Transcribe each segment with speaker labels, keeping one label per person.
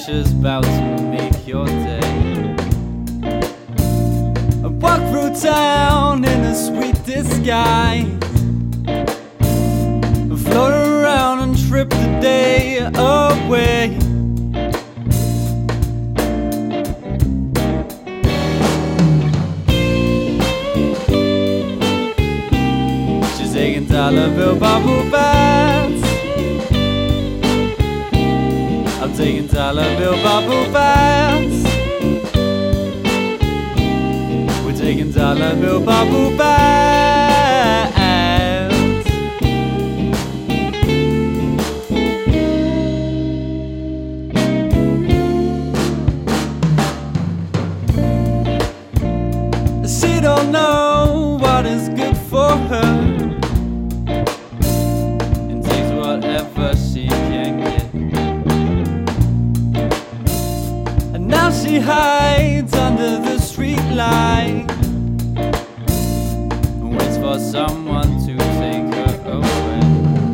Speaker 1: Alicia's about to make your day. I walk through town in a sweet disguise, float around and trip the day away. She's taking dollar bill bubble baths. I'm taking dollar bill bubble baths. We're taking dollar bill bubble baths. She don't know what is good for her and takes whatever she can get. And now she hides under the street light and waits for someone to take her away.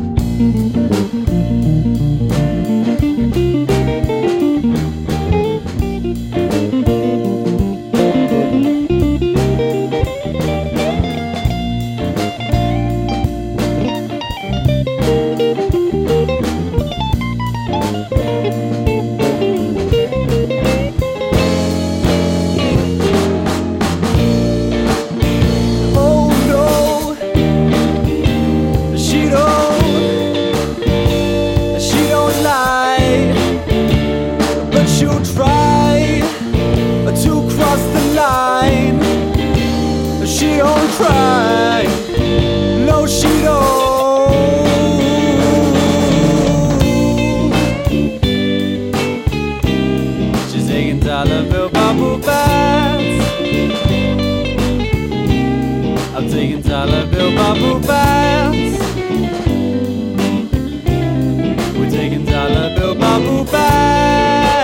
Speaker 1: She'll try to cross the line. She don't try, no she don't. She's taking dollar bill bubble baths. I'm taking dollar bill bubble baths. We're taking dollar bill bubble baths.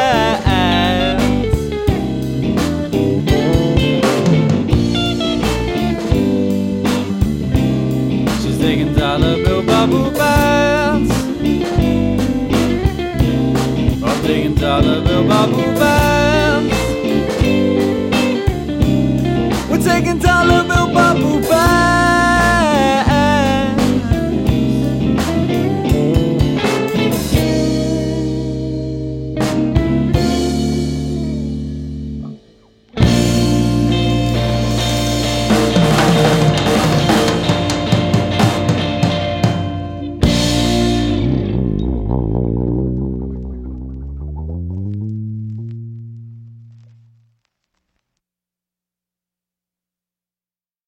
Speaker 1: Taking dollar bill bubble baths. I'm taking dollar bill bubble baths. We're taking dollar bill bubble baths.